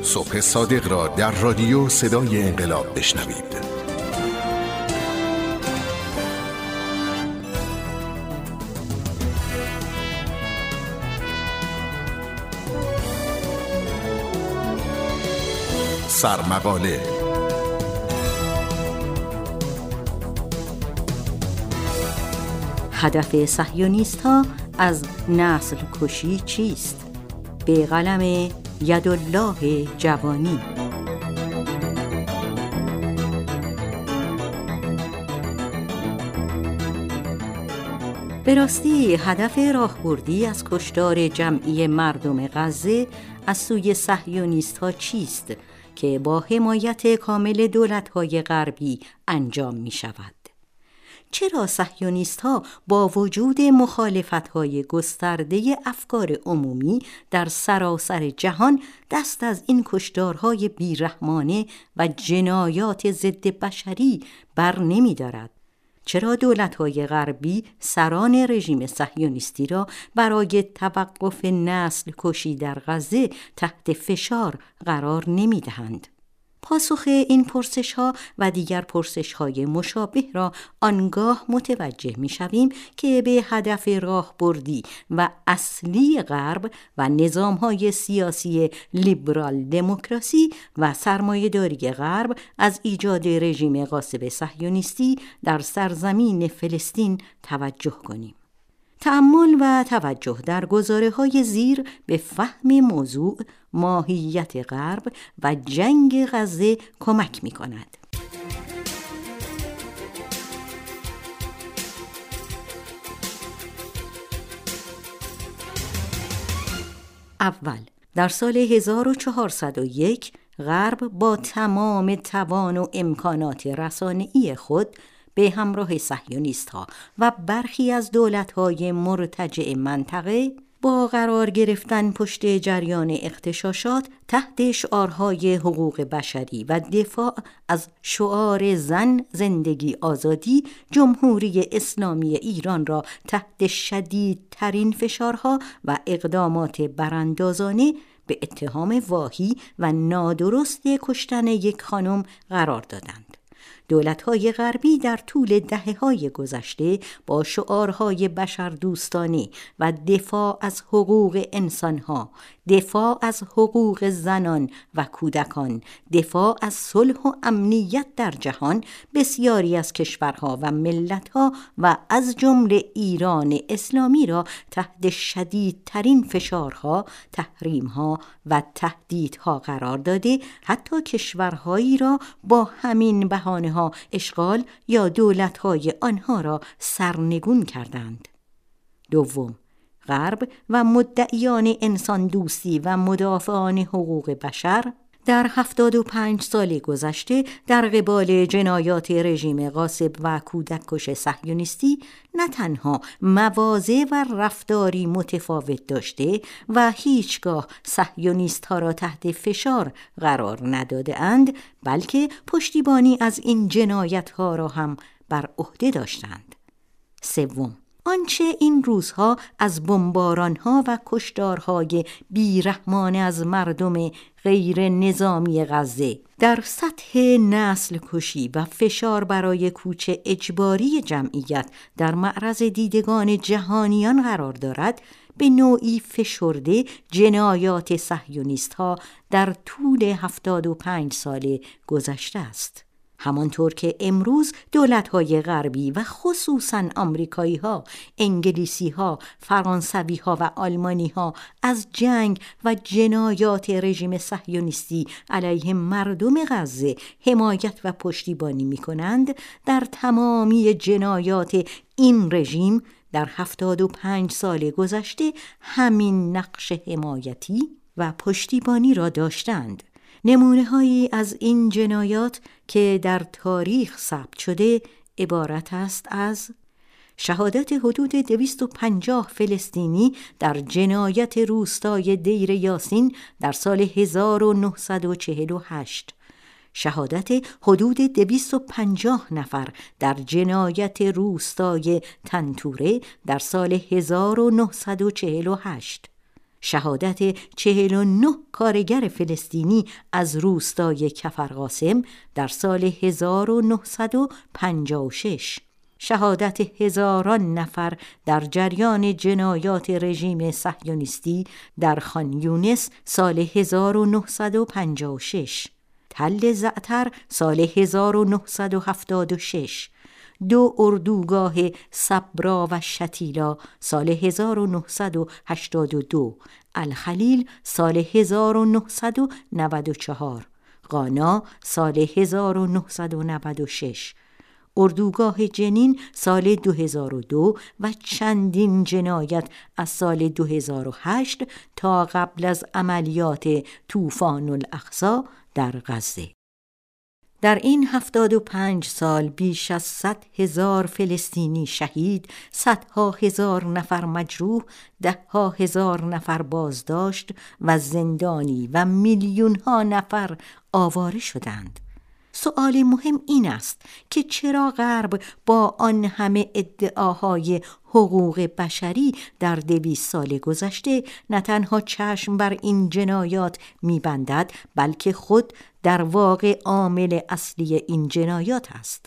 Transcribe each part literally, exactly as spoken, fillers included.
صبح صادق را در رادیو صدای انقلاب بشنوید. سرمقاله هدف صهیونیست‌ها از نسل کشی چیست؟ به قلم یدالله جوانی. به راستی هدف راهبردی از کشتار جمعی مردم غزه از سوی صهیونیست‌ها چیست که با حمایت کامل دولت‌های غربی انجام می‌شود؟ چرا صهیونیست‌ها با وجود مخالفت‌های گسترده افکار عمومی در سراسر جهان دست از این کشتارهای بیرحمانه و جنایات ضد بشری بر نمی‌دارد؟ چرا دولت‌های غربی سران رژیم صهیونیستی را برای توقف نسل کشی در غزه تحت فشار قرار نمی‌دهند؟ پاسخ این پرسش‌ها و دیگر پرسش‌های مشابه را آنگاه متوجه می‌شویم که به هدف راهبردی و اصلی غرب و نظام‌های سیاسی لیبرال دموکراسی و سرمایه‌داری غرب از ایجاد رژیم غاصب صهیونیستی در سرزمین فلسطین توجه کنیم. تأمل و توجه در گزاره‌های زیر به فهم موضوع، ماهیت غرب و جنگ غزه کمک می‌کند. اول، در سال هزار و چهارصد و یک غرب با تمام توان و امکانات رسانه‌ای خود به همراه صهیونیست‌ها و برخی از دولت‌های مرتجع منطقه با قرار گرفتن پشت جریان اغتشاشات تحت شعارهای حقوق بشری و دفاع از شعار زن، زندگی، آزادی، جمهوری اسلامی ایران را تحت شدیدترین فشارها و اقدامات براندازانه به اتهام واهی و نادرست کشتن یک خانم قرار دادند. دولت‌های غربی در طول دهه‌های گذشته با شعارهای بشردوستانه و دفاع از حقوق انسان‌ها، دفاع از حقوق زنان و کودکان، دفاع از صلح و امنیت در جهان بسیاری از کشورها و ملت‌ها و از جمله ایران اسلامی را تحت شدیدترین فشارها، تحریم‌ها و تهدیدها قرار داده، حتی کشورهایی را با همین بهانه‌ها اشغال یا دولت‌های آنها را سرنگون کردند. دوم، غرب و مدعیان انسان دوستی و مدافعان حقوق بشر در هفتاد و پنج سال گذشته در قبال جنایات رژیم غاصب و کودککش صهیونیستی نه تنها مواضع و رفتاری متفاوت داشته و هیچگاه صهیونیست‌ها را تحت فشار قرار نداده اند، بلکه پشتیبانی از این جنایت‌ها را هم بر عهده داشتند. سوم، آنچه این روزها از بمباران‌ها و کشتارهای بیرحمانه از مردم غیر نظامی غزه در سطح نسل کشی و فشار برای کوچ اجباری جمعیت در معرض دیدگان جهانیان قرار دارد، به نوعی فشرده جنایات صهیونیست‌ها در طول هفتاد و پنج سال گذشته است. همانطور که امروز دولت‌های غربی و خصوصاً آمریکایی‌ها، انگلیسی‌ها، فرانسوی‌ها و آلمانی‌ها از جنگ و جنایات رژیم صهیونیستی علیه مردم غزه حمایت و پشتیبانی می‌کنند، در تمامی جنایات این رژیم در هفتاد و پنج سال گذشته همین نقش حمایتی و پشتیبانی را داشتند. نمونه‌هایی از این جنایات که در تاریخ ثبت شده عبارت است از شهادت حدود دویست و پنجاه فلسطینی در جنایت روستای دیر یاسین در سال هزار و نهصد و چهل و هشت، شهادت حدود دویست و پنجاه نفر در جنایت روستای تنتوره در سال هزار و نهصد و چهل و هشت، شهادت چهل و نه کارگر فلسطینی از روستای کفرقاسم در سال هزار و نهصد و پنجاه و شش، شهادت هزاران نفر در جریان جنایات رژیم صهیونیستی در خان یونس سال هزار و نهصد و پنجاه و شش، تل زعتر سال هزار و نهصد و هفتاد و شش، دو اردوگاه صبرا و شتیلا سال هزار و نهصد و هشتاد و دو، الخلیل سال هزار و نهصد و نود و چهار، قانا سال هزار و نهصد و نود و شش، اردوگاه جنین سال دو هزار و دو و چندین جنایت از سال دو هزار و هشت تا قبل از عملیات طوفان الاقصی در غزه. در این هفتاد و پنج سال بیش از صد هزار فلسطینی شهید، صدها هزار نفر مجروح، دهها هزار نفر بازداشت و زندانی و میلیون ها نفر آواره شدند. سؤال مهم این است که چرا غرب با آن همه ادعاهای حقوق بشری در دویست سال گذشته نه تنها چشم بر این جنایات می‌بندد، بلکه خود در واقع عامل اصلی این جنایات است.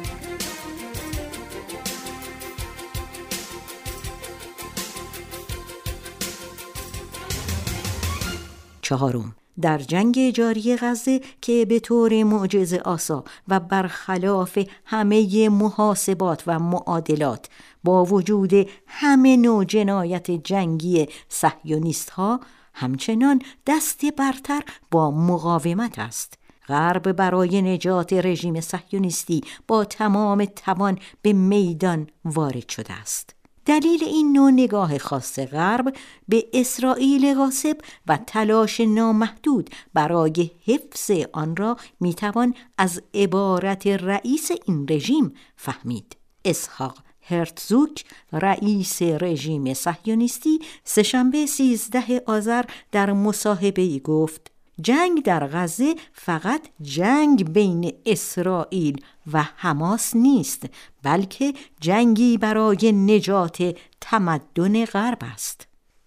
چهارم، در جنگ جاری غزه که به طور معجزه آسا و برخلاف همه محاسبات و معادلات با وجود همه نوع جنایت جنگی صهیونیست ها همچنان دست برتر با مقاومت است، غرب برای نجات رژیم صهیونیستی با تمام توان به میدان وارد شده است. دلیل این نوع نگاه خاص غرب به اسرائیل غاصب و تلاش نامحدود برای حفظ آن را میتوان از عبارت رئیس این رژیم فهمید. اسحاق هرتزوگ، رئیس رژیم صهیونیستی، سه‌شنبه سیزده آذر در مصاحبه‌ای گفت: جنگ در غزه فقط جنگ بین اسرائیل و حماس نیست، بلکه جنگی برای نجات تمدن غرب است.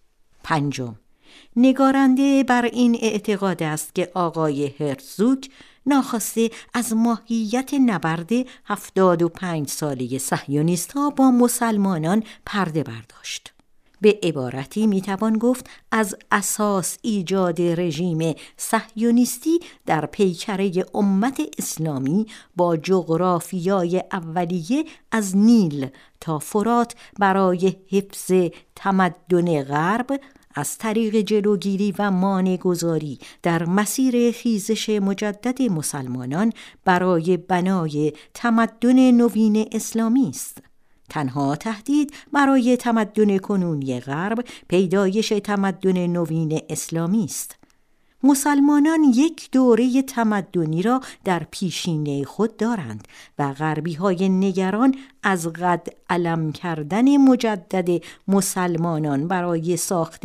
پنجم، نگارنده بر این اعتقاد است که آقای هرتزوگ ناخواسته از ماهیت نبرد هفتاد و پنج ساله صهیونیست‌ها با مسلمانان پرده برداشت. به عبارتی میتوان گفت از اساس ایجاد رژیم صهیونیستی در پیکره امت اسلامی با جغرافیای اولیه از نیل تا فرات برای حفظ تمدن غرب از طریق جلوگیری و مانع‌گذاری در مسیر خیزش مجدد مسلمانان برای بنای تمدن نوین اسلامی است. تنها تهدید برای تمدن کنونی غرب پیدایش تمدن نوین اسلامی است. مسلمانان یک دوره تمدنی را در پیشینه خود دارند و غربی‌های نگران از قد علم کردن مجدد مسلمانان برای ساخت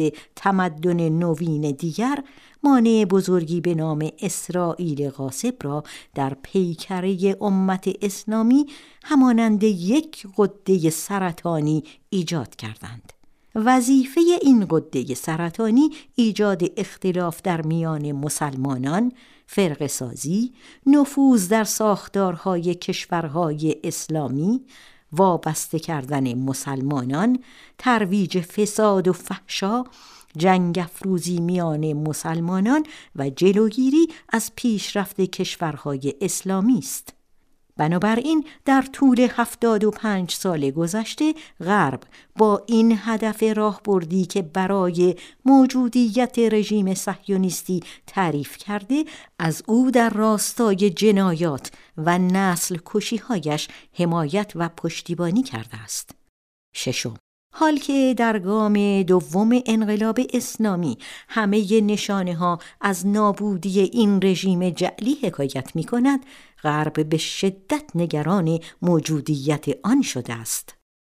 تمدن نوین دیگر مانع بزرگی به نام اسرائیل غاصب را در پیکره امت اسلامی همانند یک غده سرطانی ایجاد کردند. وظیفه این غده سرطانی ایجاد اختلاف در میان مسلمانان، فرقه سازی، نفوذ در ساختارهای کشورهای اسلامی، وابسته کردن مسلمانان، ترویج فساد و فحشا، جنگ افروزی میان مسلمانان و جلوگیری از پیشرفت کشورهای اسلامی است. بنابراین در طول هفتاد و پنج سال گذشته غرب با این هدف راهبردی که برای موجودیت رژیم صهیونیستی تعریف کرده از او در راستای جنایات و نسل کشی‌هایش حمایت و پشتیبانی کرده است. ششم، حال که در گام دوم انقلاب اسلامی همه نشانه ها از نابودی این رژیم جعلی حکایت می کند، غرب به شدت نگران موجودیت آن شده است.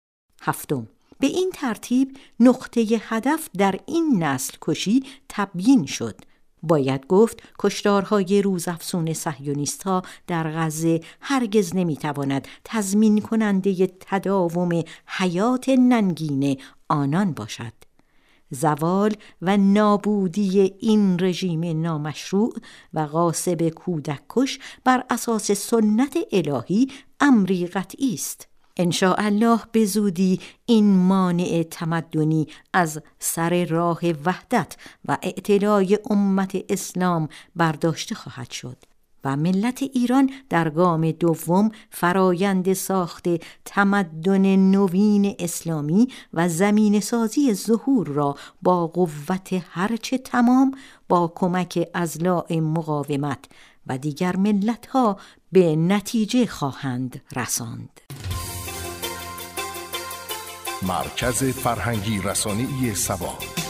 هفتم، به این ترتیب نقطه هدف در این نسل کشی تبیین شد. باید گفت کشتارهای روزافزون صهیونیست‌ها در غزه هرگز نمی‌تواند تضمین کننده تداوم حیات ننگین آنان باشد. زوال و نابودی این رژیم نامشروع و غاصب کودک کش بر اساس سنت الهی امری قطعی است. ان شاء الله به زودی این مانع تمدنی از سر راه وحدت و اعتلاء امت اسلام برداشته خواهد شد و ملت ایران در گام دوم فرایند ساخت تمدن نوین اسلامی و زمین سازی ظهور را با قوت هرچه تمام با کمک اضلاع مقاومت و دیگر ملت‌ها به نتیجه خواهند رساند. مرکز فرهنگی رسانه‌ای سبا.